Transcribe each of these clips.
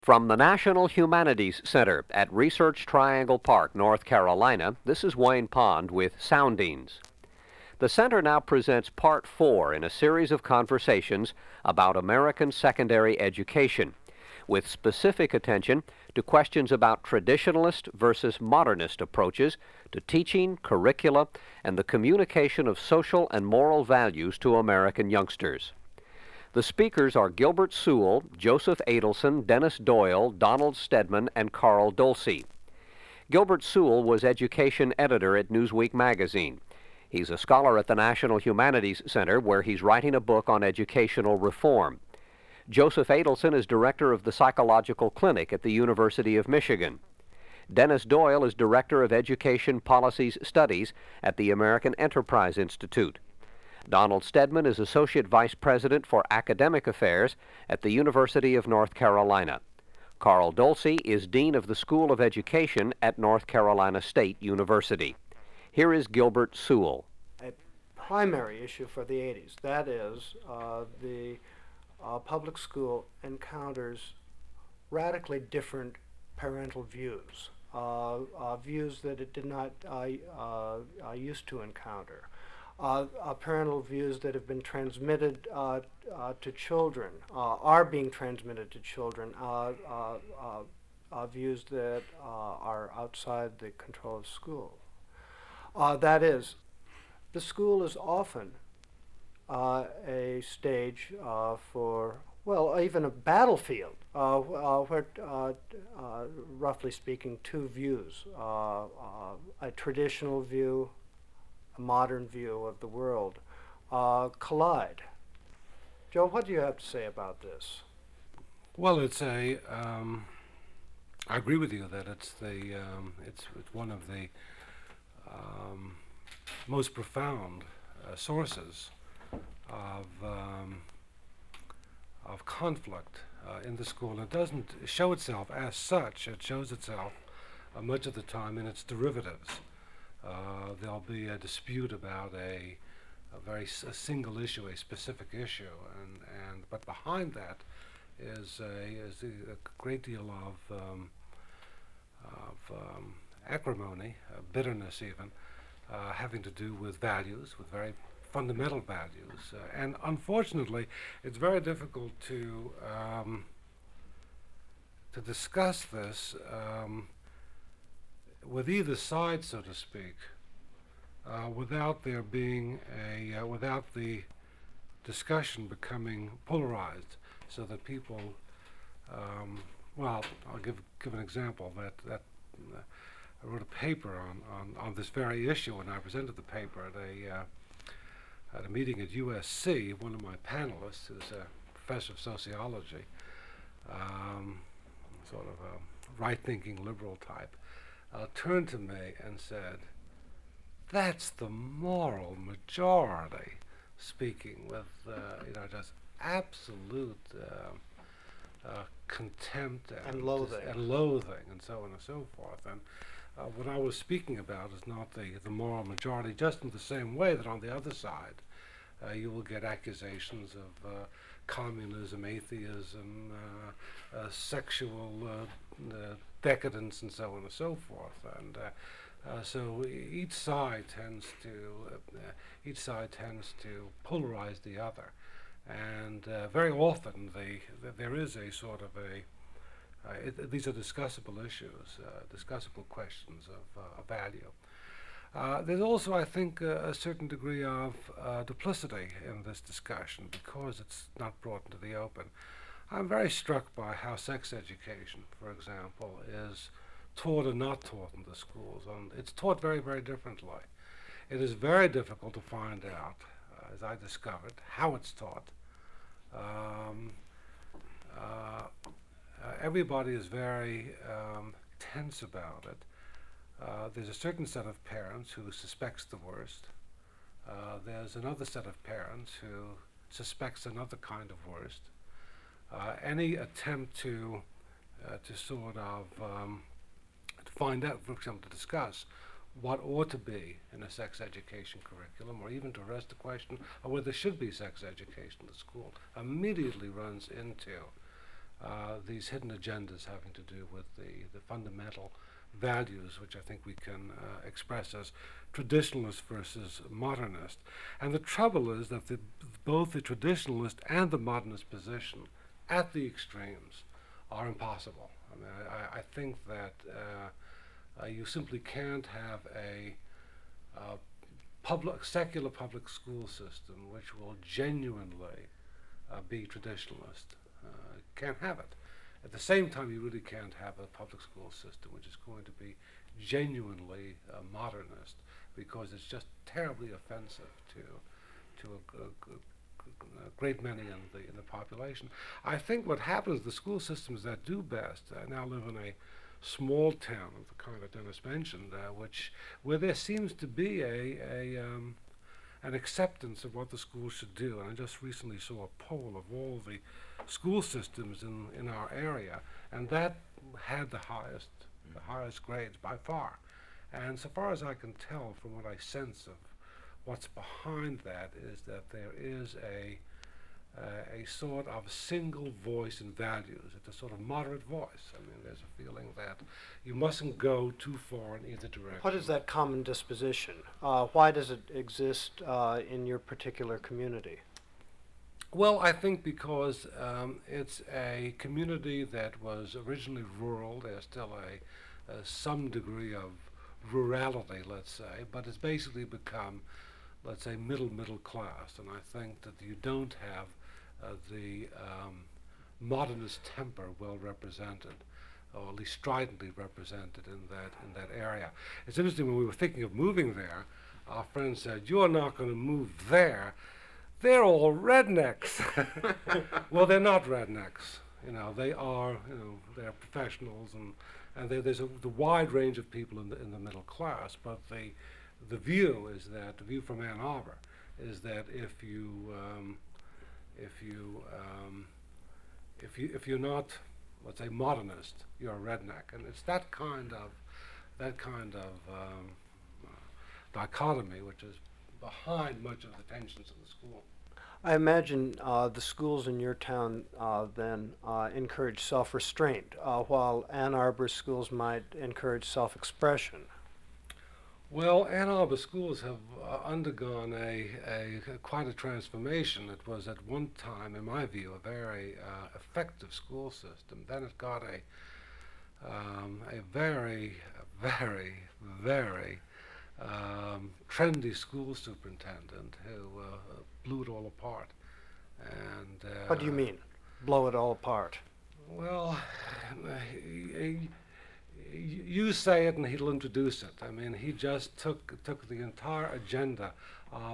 From the National Humanities Center at Research Triangle Park, North Carolina, this is Wayne Pond with Soundings. The center now presents Part 4 in a series of conversations about American secondary education, with specific attention to questions about traditionalist versus modernist approaches to teaching, curricula, and the communication of social and moral values to American youngsters. The speakers are Gilbert Sewell, Joseph Adelson, Dennis Doyle, Donald Stedman, and Carl Dulce. Gilbert Sewell was education editor at Newsweek magazine. He's a scholar at the National Humanities Center, where he's writing a book on educational reform. Joseph Adelson is director of the Psychological Clinic at the University of Michigan. Dennis Doyle is director of Education Policies Studies at the American Enterprise Institute. Donald Stedman is Associate Vice President for Academic Affairs at the University of North Carolina. Carl Dulce is Dean of the School of Education at North Carolina State University. Here is Gilbert Sewell. A primary issue for the 80s, that is, the public school encounters radically different parental views, views that it did not used to encounter. Parental views that have been transmitted to children, are being transmitted to children, views that are outside the control of school. That is, the school is often a stage for, well, even a battlefield, where, roughly speaking, two views, a traditional view, a modern view of the world, collide. Joe, what do you have to say about this? Well, I agree with you that it's one of the most profound sources of conflict in the school. It doesn't show itself as such. It shows itself much of the time in its derivatives. There'll be a dispute about a single issue, a specific issue, but behind that is a great deal of acrimony, bitterness even, having to do with values, with very fundamental values. And unfortunately, it's very difficult to discuss this with either side, so to speak, without there being without the discussion becoming polarized, so that people, well, I'll give an example that I wrote a paper on this very issue, and I presented the paper at a meeting at USC. One of my panelists, who's a professor of sociology, sort of a right-thinking liberal type, turned to me and said, "That's the moral majority," speaking with just absolute contempt and loathing and so on and so forth. And what I was speaking about is not the moral majority, just in the same way that on the other side you will get accusations of communism, atheism, sexual decadence, and so on and so forth. And so each side tends to polarize the other, and very often there is a sort of these are discussable issues, discussable questions of value. There's also, I think, a certain degree of duplicity in this discussion because it's not brought into the open. I'm very struck by how sex education, for example, is taught and not taught in the schools. And it's taught very, very differently. It is very difficult to find out, as I discovered, how it's taught. Everybody is very tense about it. There's a certain set of parents who suspects the worst. There's another set of parents who suspects another kind of worst. Any attempt to sort of to find out, for example, to discuss what ought to be in a sex education curriculum, or even to address the question of whether there should be sex education in the school, immediately runs into these hidden agendas having to do with the fundamental values which I think we can express as traditionalist versus modernist. And the trouble is that both the traditionalist and the modernist position at the extremes are impossible. I mean, I think that you simply can't have a secular public school system which will genuinely be traditionalist. Can't have it. At the same time, you really can't have a public school system which is going to be genuinely modernist, because it's just terribly offensive to a great many in the population. I think what happens, the school systems that do best, I now live in a small town of the kind that Dennis mentioned, where there seems to be an acceptance of what the schools should do. And I just recently saw a poll of all the school systems in our area, and that had the highest grades by far. And so far as I can tell from what I sense of what's behind that, is that there is a sort of single voice in values. It's a sort of moderate voice. I mean, there's a feeling that you mustn't go too far in either direction. What is that common disposition? Why does it exist in your particular community? Well, I think because it's a community that was originally rural. There's still some degree of rurality, let's say, but it's basically become, let's say, middle class. And I think that you don't have the modernist temper well represented, or at least stridently represented in that area. It's interesting, when we were thinking of moving there, our friend said, "You're not going to move there. They're all rednecks." Well, they're not rednecks. They are. They're professionals, and there's the wide range of people in the middle class. But the view from Ann Arbor is that if you're not, let's say, modernist, you're a redneck, and it's that kind of dichotomy which is behind much of the tensions in the school. I imagine the schools in your town then encourage self-restraint, while Ann Arbor schools might encourage self-expression. Well, Ann Arbor schools have undergone quite a transformation. It was at one time, in my view, a very effective school system. Then it got a very, very, very trendy school superintendent who blew it all apart. And what do you mean, blow it all apart? Well, you say it and he'll introduce it. I mean, he just took the entire agenda of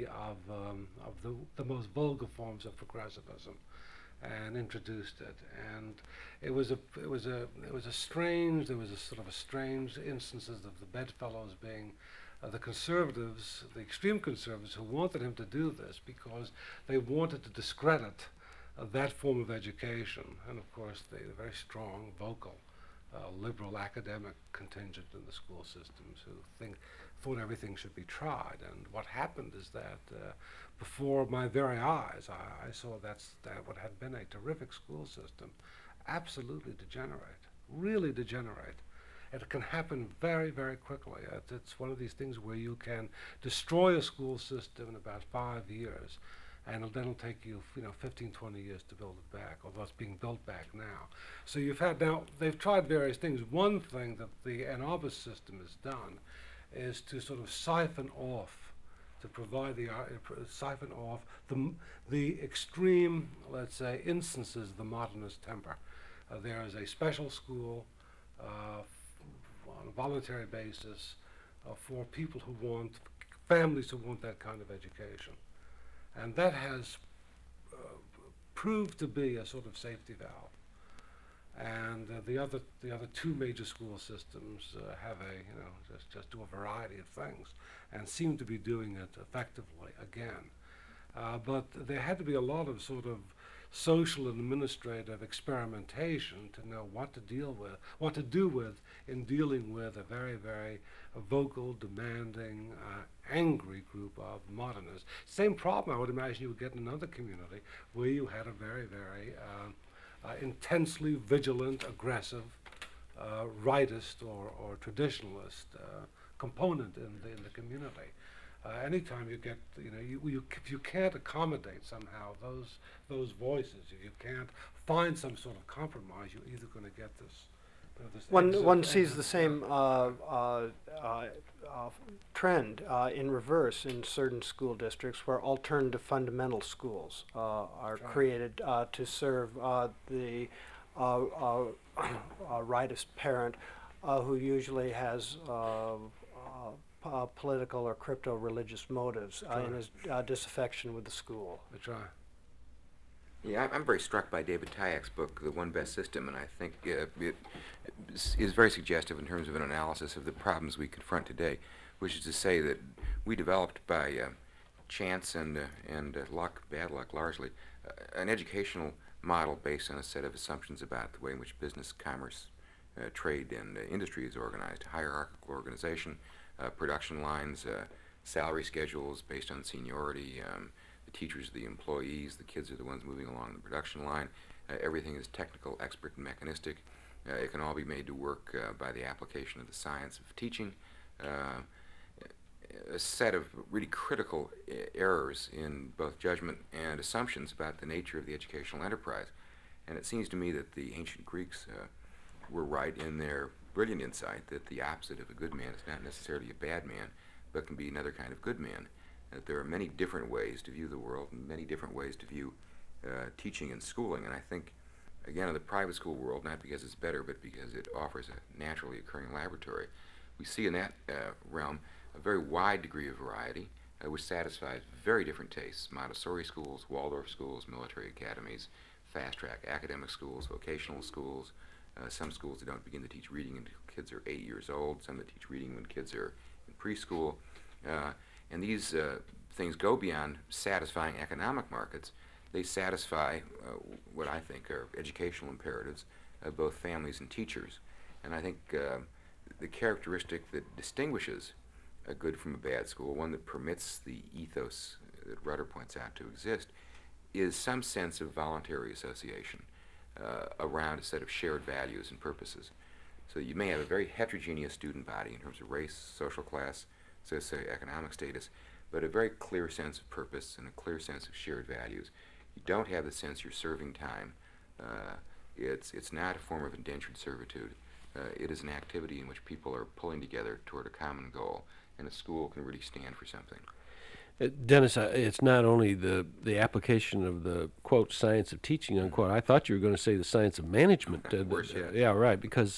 the most vulgar forms of progressivism and introduced it. And there was a strange instances of the bedfellows being the conservatives, the extreme conservatives, who wanted him to do this because they wanted to discredit that form of education. And of course, the very strong, vocal, liberal academic contingent in the school systems who thought everything should be tried. And what happened is that before my very eyes, I saw that what had been a terrific school system absolutely degenerate, really degenerate. It can happen very, very quickly. It's one of these things where you can destroy a school system in about 5 years, and then it'll take you, 15, 20 years to build it back, although it's being built back now. So they've tried various things. One thing that the Ann Arbor system has done is to sort of siphon off the extreme, let's say, instances of the modernist temper. There is a special school on a voluntary basis for people families who want that kind of education. And that has proved to be a sort of safety valve. And the other two major school systems have just do a variety of things and seem to be doing it effectively again. But there had to be a lot of sort of social and administrative experimentation to know what to do with in dealing with a very, very vocal, demanding, angry group of modernists. Same problem I would imagine you would get in another community where you had a very, very intensely vigilant, aggressive, rightist or traditionalist component in the community. Anytime you get, if you can't accommodate somehow those voices, if you can't find some sort of compromise, you're either going to get this. This One sees the same trend in reverse in certain school districts where alternative fundamental schools are created to serve the rightist parent who usually has political or crypto-religious motives in his disaffection with the school. That's right. Yeah, I'm very struck by David Tyak's book, The One Best System, and I think it is very suggestive in terms of an analysis of the problems we confront today, which is to say that we developed by chance and luck, bad luck largely, an educational model based on a set of assumptions about the way in which business, commerce, trade, and industry is organized, hierarchical organization, production lines, salary schedules based on seniority, the teachers are the employees, the kids are the ones moving along the production line. Everything is technical, expert, and mechanistic. It can all be made to work by the application of the science of teaching. A set of really critical errors in both judgment and assumptions about the nature of the educational enterprise. And it seems to me that the ancient Greeks were right in their brilliant insight that the opposite of a good man is not necessarily a bad man, but can be another kind of good man. That there are many different ways to view the world and many different ways to view teaching and schooling. And I think, again, in the private school world, not because it's better, but because it offers a naturally occurring laboratory, we see in that realm a very wide degree of variety, which satisfies very different tastes. Montessori schools, Waldorf schools, military academies, fast-track academic schools, vocational schools, some schools that don't begin to teach reading until kids are 8 years old, some that teach reading when kids are in preschool. And these things go beyond satisfying economic markets. They satisfy what I think are educational imperatives of both families and teachers. And I think the characteristic that distinguishes a good from a bad school, one that permits the ethos that Rudder points out to exist, is some sense of voluntary association around a set of shared values and purposes. So you may have a very heterogeneous student body in terms of race, social class, socioeconomic status, but a very clear sense of purpose and a clear sense of shared values. You don't have the sense you're serving time. It's not a form of indentured servitude. It is an activity in which people are pulling together toward a common goal, and a school can really stand for something. Dennis, it's not only the application of the, quote, science of teaching, unquote. I thought you were going to say the science of management. Of course, yeah. Yeah, right, because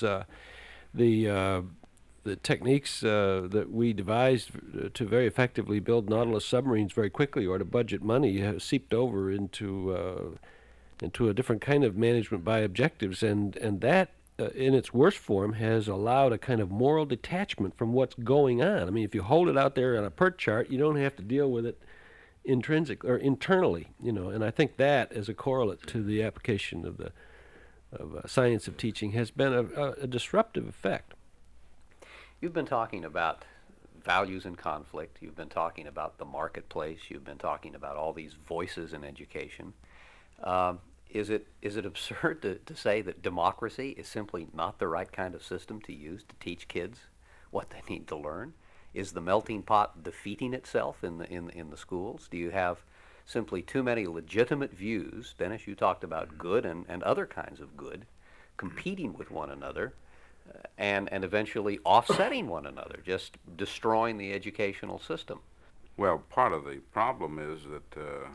the techniques that we devised to very effectively build Nautilus submarines very quickly or to budget money have seeped over into a different kind of management by objectives, and that in its worst form has allowed a kind of moral detachment from what's going on. I mean, if you hold it out there on a PERT chart, you don't have to deal with it intrinsic or internally, and I think that as a correlate to the application of science of teaching has been a disruptive effect. You've been talking about values in conflict. You've been talking about the marketplace. You've been talking about all these voices in education. Is it absurd to say that democracy is simply not the right kind of system to use to teach kids what they need to learn? Is the melting pot defeating itself in the schools? Do you have simply too many legitimate views? Dennis, you talked about good and other kinds of good competing with one another and eventually offsetting one another, just destroying the educational system. Well, part of the problem is that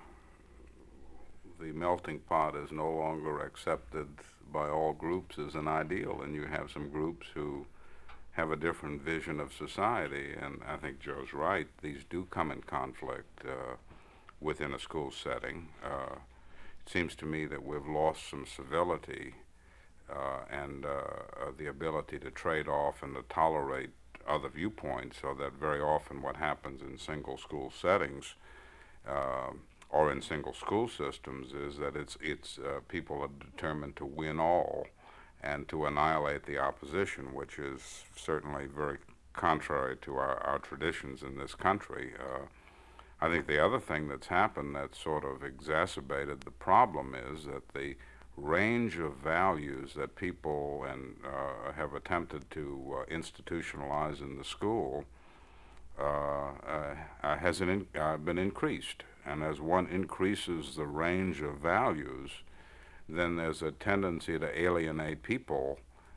the melting pot is no longer accepted by all groups as an ideal, and you have some groups who have a different vision of society, and I think Joe's right. These do come in conflict within a school setting. It seems to me that we've lost some civility and the ability to trade off and to tolerate other viewpoints, so that very often what happens in single school settings or in single school systems is that it's people are determined to win all and to annihilate the opposition, which is certainly very contrary to our traditions in this country. I think the other thing that's happened that sort of exacerbated the problem is that the range of values that people have attempted to institutionalize in the school hasn't been increased. And as one increases the range of values, then there's a tendency to alienate people,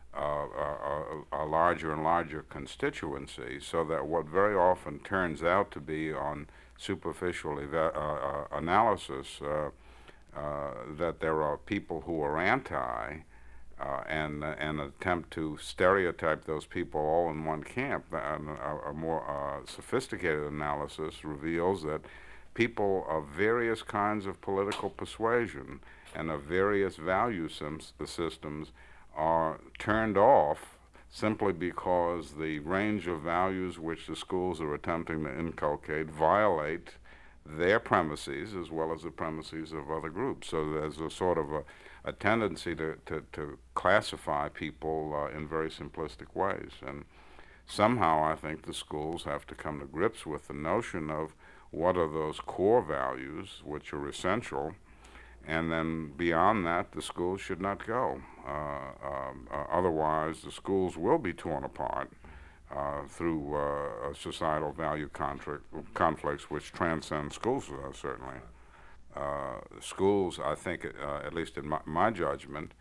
a larger and larger constituency, so that what very often turns out to be on superficial analysis that there are people who are anti and attempt to stereotype those people all in one camp. A more sophisticated analysis reveals that people of various kinds of political persuasion and of various value systems are turned off simply because the range of values which the schools are attempting to inculcate violate their premises as well as the premises of other groups. So there's a sort of a tendency to classify people in very simplistic ways. And somehow I think the schools have to come to grips with the notion of what are those core values which are essential, and then beyond that the schools should not go. Otherwise the schools will be torn apart through societal value conflicts which transcend schools, certainly. Schools, I think, at least in my judgment,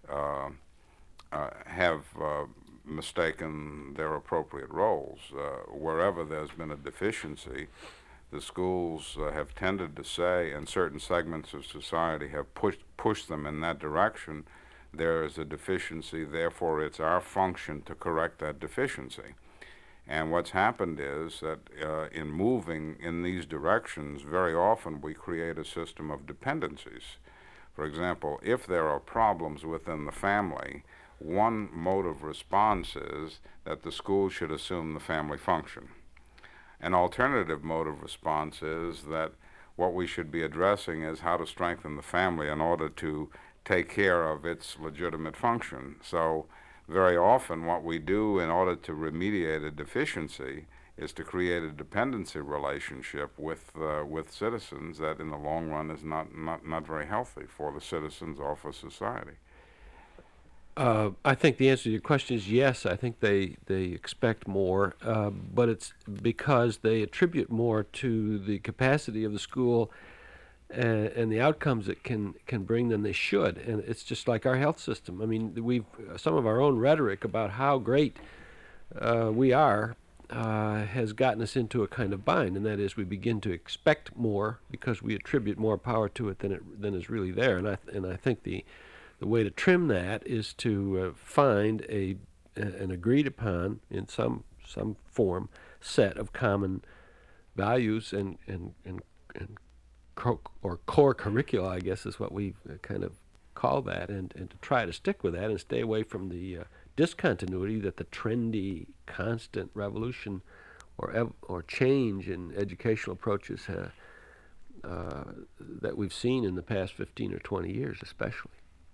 have mistaken their appropriate roles. Wherever there's been a deficiency, the schools have tended to say, and certain segments of society have pushed them in that direction, there is a deficiency, therefore it's our function to correct that deficiency. And what's happened is that in moving in these directions, very often we create a system of dependencies. For example, if there are problems within the family, one mode of response is that the school should assume the family function. An alternative mode of response is that what we should be addressing is how to strengthen the family in order to take care of its legitimate function. So very often what we do in order to remediate a deficiency is to create a dependency relationship with citizens that in the long run is not very healthy for the citizens or for society. I think the answer to your question is yes. I think they expect more, but it's because they attribute more to the capacity of the school and the outcomes it can bring than they should. And it's just like our health system. I mean, we've some of our own rhetoric about how great we are has gotten us into a kind of bind, and that is we begin to expect more because we attribute more power to it than is really there. And I think the way to trim that is to find an agreed upon in some form set of common values and core curricula, I guess is what we kind of call that, and to try to stick with that and stay away from the discontinuity that the trendy, constant revolution or change in educational approaches that we've seen in the past 15 or 20 years especially.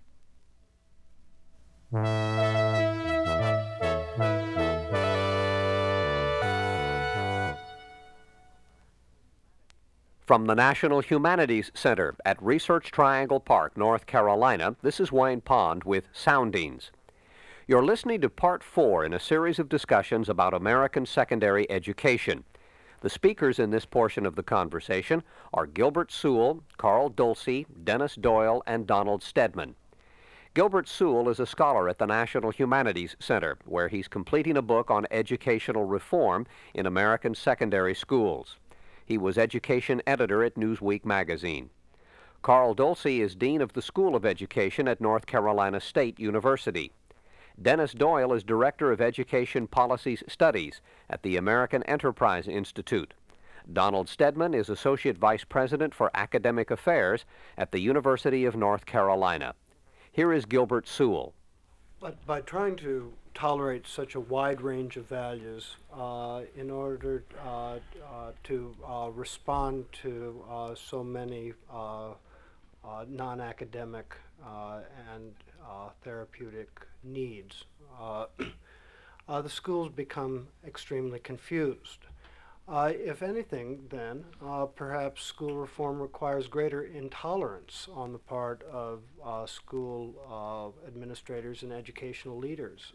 From the National Humanities Center at Research Triangle Park, North Carolina, this is Wayne Pond with Soundings. You're listening to Part 4 in a series of discussions about American secondary education. The speakers in this portion of the conversation are Gilbert Sewell, Carl Dulce, Dennis Doyle, and Donald Stedman. Gilbert Sewell is a scholar at the National Humanities Center, where he's completing a book on educational reform in American secondary schools. He was education editor at Newsweek magazine. Carl Dulce is dean of the School of Education at North Carolina State University. Dennis Doyle is director of Education Policies Studies at the American Enterprise Institute. Donald Stedman is associate vice president for academic affairs at the University of North Carolina. Here is Gilbert Sewell. But by trying to tolerate such a wide range of values in order to respond to so many non-academic and therapeutic needs, the schools become extremely confused. If anything, then, perhaps school reform requires greater intolerance on the part of school administrators and educational leaders.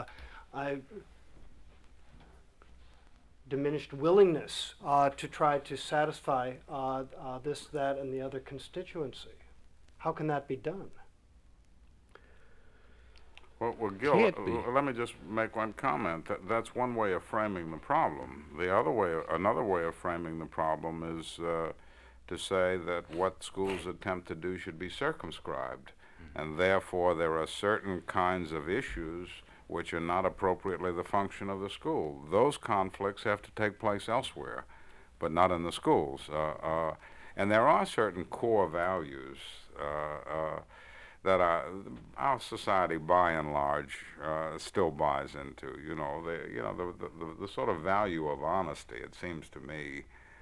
Diminished willingness to try to satisfy this, that, and the other constituency. How can that be done? Well, Gil, Can't be. let me just make one comment. That's one way of framing the problem. Another way of framing the problem is to say that what schools attempt to do should be circumscribed, and therefore there are certain kinds of issues which are not appropriately the function of the school. Those conflicts have to take place elsewhere, but not in the schools. And there are certain core values that our society, by and large, still buys into. The sort of value of honesty, it seems to me,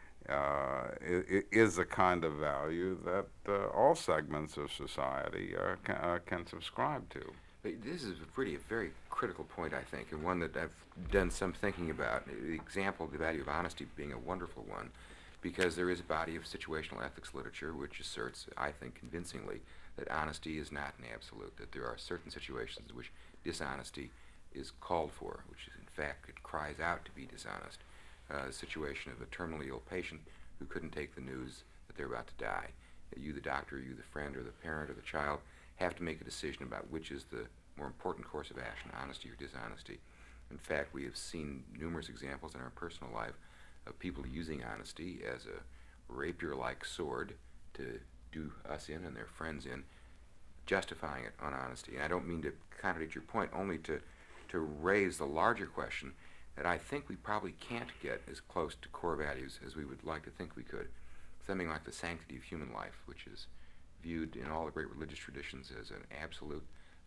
is the kind of value that all segments of society can subscribe to. This is a very critical point, I think, and one that I've done some thinking about. The example of the value of honesty being a wonderful one, because there is a body of situational ethics literature which asserts, I think convincingly, that honesty is not an absolute, that there are certain situations in which dishonesty is called for, which is, in fact, it cries out to be dishonest. A situation of a terminally ill patient who couldn't take the news that they're about to die. You, the doctor, you, the friend, or the parent, or the child, have to make a decision about which is the more important course of action, honesty or dishonesty. In fact, we have seen numerous examples in our personal life of people using honesty as a rapier-like sword to do us in and their friends in, justifying it on honesty. And I don't mean to contradict your point, only to raise the larger question that I think we probably can't get as close to core values as we would like to think we could. Something like the sanctity of human life, which is viewed in all the great religious traditions as an absolute.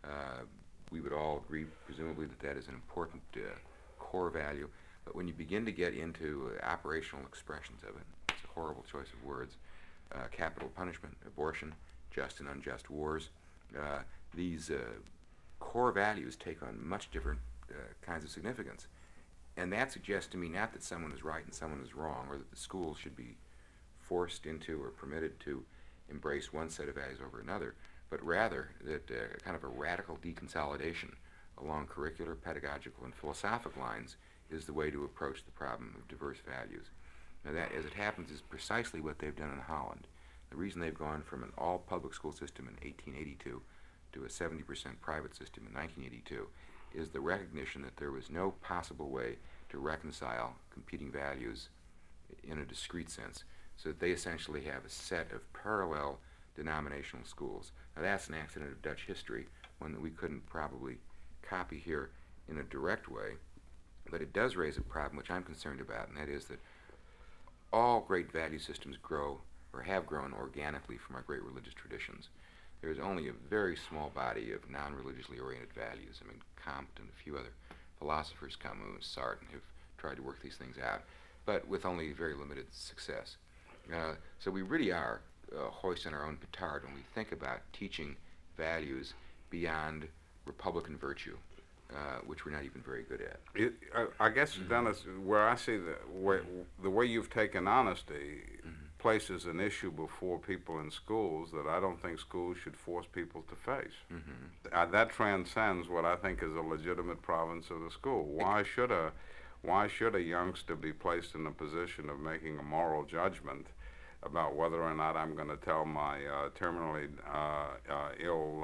We would all agree, presumably, that that is an important core value. But when you begin to get into operational expressions of it, it's a horrible choice of words, capital punishment, abortion, just and unjust wars, these core values take on much different kinds of significance. And that suggests to me not that someone is right and someone is wrong, or that the schools should be forced into or permitted to embrace one set of values over another, but rather that kind of a radical deconsolidation along curricular, pedagogical, and philosophical lines is the way to approach the problem of diverse values. Now that, as it happens, is precisely what they've done in Holland. The reason they've gone from an all-public school system in 1882 to a 70% private system in 1982 is the recognition that there was no possible way to reconcile competing values in a discrete sense, so that they essentially have a set of parallel denominational schools. Now that's an accident of Dutch history, one that we couldn't probably copy here in a direct way, but it does raise a problem which I'm concerned about, and that is that all great value systems grow or have grown organically from our great religious traditions. There is only a very small body of non-religiously oriented values. I mean, Comte and a few other philosophers, Camus and Sartre, have tried to work these things out, but with only very limited success. So we really are hoisting our own petard when we think about teaching values beyond Republican virtue, which we're not even very good at. I guess, Dennis, where I see the way you've taken honesty places an issue before people in schools that I don't think schools should force people to face. That transcends what I think is a legitimate province of the school. Why should a youngster be placed in a position of making a moral judgment about whether or not I'm going to tell my terminally ill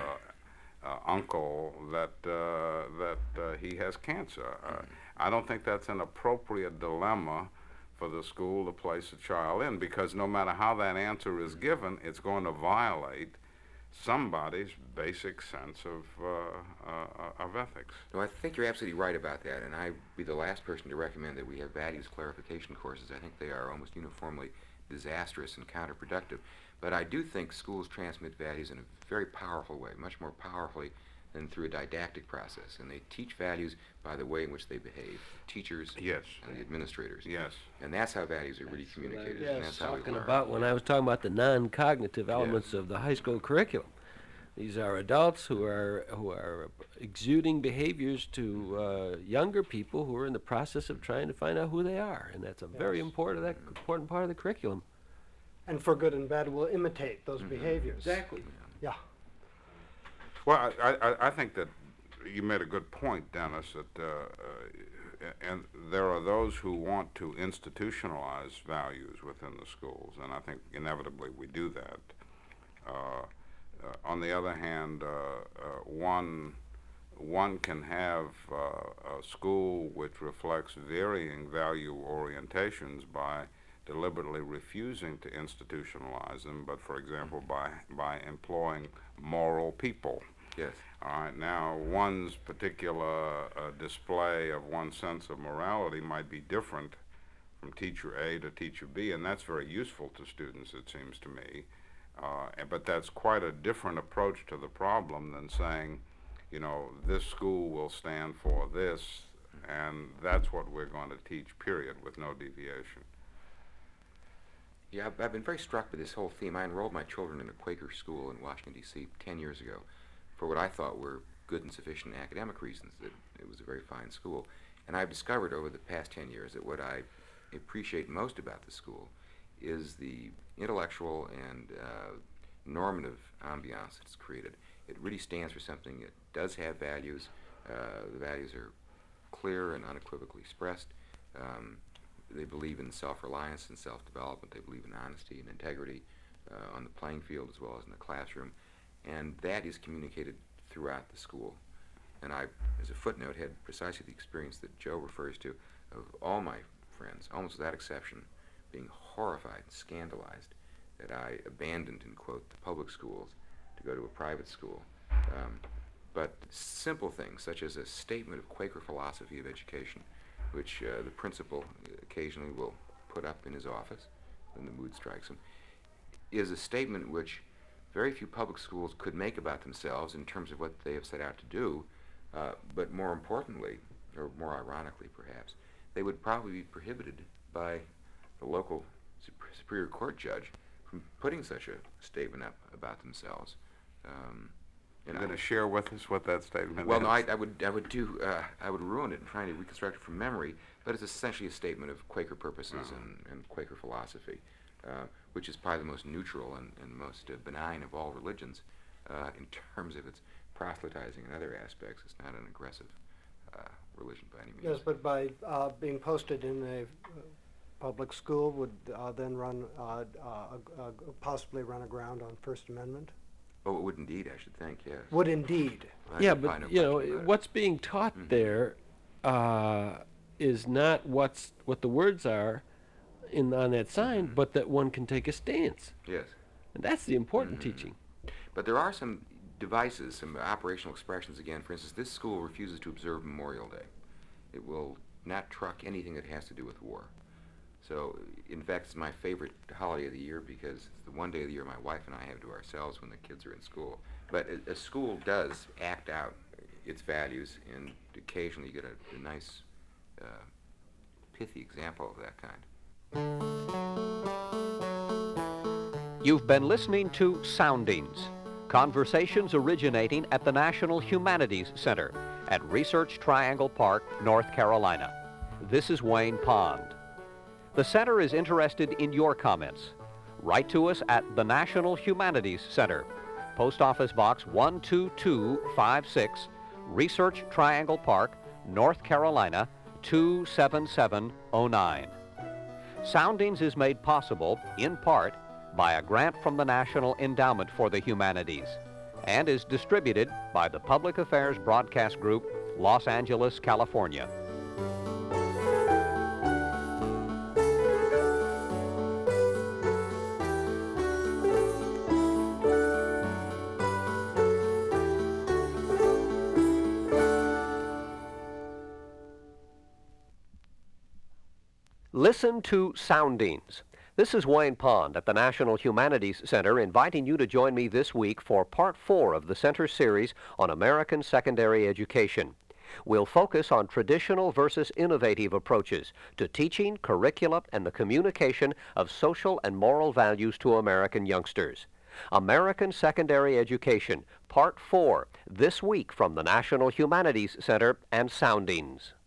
uncle that he has cancer? I don't think that's an appropriate dilemma for the school to place a child in, because no matter how that answer is given, it's going to violate somebody's basic sense of ethics. No, I think you're absolutely right about that, and I'd be the last person to recommend that we have values clarification courses. I think they are almost uniformly disastrous and counterproductive. But I do think schools transmit values in a very powerful way, much more powerfully than through a didactic process. And they teach values by the way in which they behave, teachers Yes. and the administrators. Yes. And that's how values are really communicated, and that's how we Talking learn. about when I was talking about the non-cognitive elements of the high school curriculum. These are adults who are exuding behaviors to younger people who are in the process of trying to find out who they are, and that's a very Yes. important part of the curriculum. And for good and bad, will imitate those behaviors. Exactly. Yeah. Well, I think that you made a good point, Dennis, that and there are those who want to institutionalize values within the schools, and I think inevitably we do that. On the other hand, one can have a school which reflects varying value orientations by deliberately refusing to institutionalize them, but for example by employing moral people. Yes. All right, now one's particular display of one's sense of morality might be different from teacher A to teacher B, and that's very useful to students, it seems to me. But that's quite a different approach to the problem than saying, you know, this school will stand for this, and that's what we're going to teach, period, with no deviation. Yeah, I've been very struck by this whole theme. I enrolled my children in a Quaker school in Washington, D.C. 10 years ago for what I thought were good and sufficient academic reasons, that it was a very fine school. And I've discovered over the past 10 years that what I appreciate most about the school is the intellectual and normative ambiance it's created. It really stands for something. It does have values. The values are clear and unequivocally expressed. They believe in self-reliance and self-development. They believe in honesty and integrity on the playing field as well as in the classroom. And that is communicated throughout the school. And I, as a footnote, had precisely the experience that Joe refers to of all my friends, almost without exception, being horrified and scandalized that I abandoned, in quote, the public schools to go to a private school. But simple things, such as a statement of Quaker philosophy of education, which the principal occasionally will put up in his office when the mood strikes him, is a statement which very few public schools could make about themselves in terms of what they have set out to do, but more importantly, or more ironically perhaps, they would probably be prohibited by the local Superior Court judge from putting such a statement up about themselves. You're going to share with us what that statement well, is? no, I would ruin it in trying to reconstruct it from memory, but it's essentially a statement of Quaker purposes and Quaker philosophy, which is probably the most neutral and most benign of all religions in terms of its proselytizing and other aspects. It's not an aggressive religion by any means. Yes, but by being posted in a public school would then run possibly run aground on First Amendment? Oh, it would indeed, I should think, yes. Would indeed. I Yeah, should find no but you know question about it. what's being taught there is not what the words are on that sign, but that one can take a stance, Yes. and that's the important teaching. But there are some devices, some operational expressions again. For instance, this school refuses to observe Memorial Day. It will not truck anything that has to do with war. So, in fact, it's my favorite holiday of the year because it's the one day of the year my wife and I have to ourselves when the kids are in school. But a school does act out its values, and occasionally you get a nice, pithy example of that kind. You've been listening to Soundings, conversations originating at the National Humanities Center at Research Triangle Park, North Carolina. This is Wayne Pond. The center is interested in your comments. Write to us at the National Humanities Center, Post Office Box 12256, Research Triangle Park, North Carolina 27709. Soundings is made possible, in part, by a grant from the National Endowment for the Humanities and is distributed by the Public Affairs Broadcast Group, Los Angeles, California. Listen to Soundings. This is Wayne Pond at the National Humanities Center inviting you to join me this week for Part 4 of the Center's series on American secondary education. We'll focus on traditional versus innovative approaches to teaching, curriculum, and the communication of social and moral values to American youngsters. American Secondary Education, Part 4, this week from the National Humanities Center and Soundings.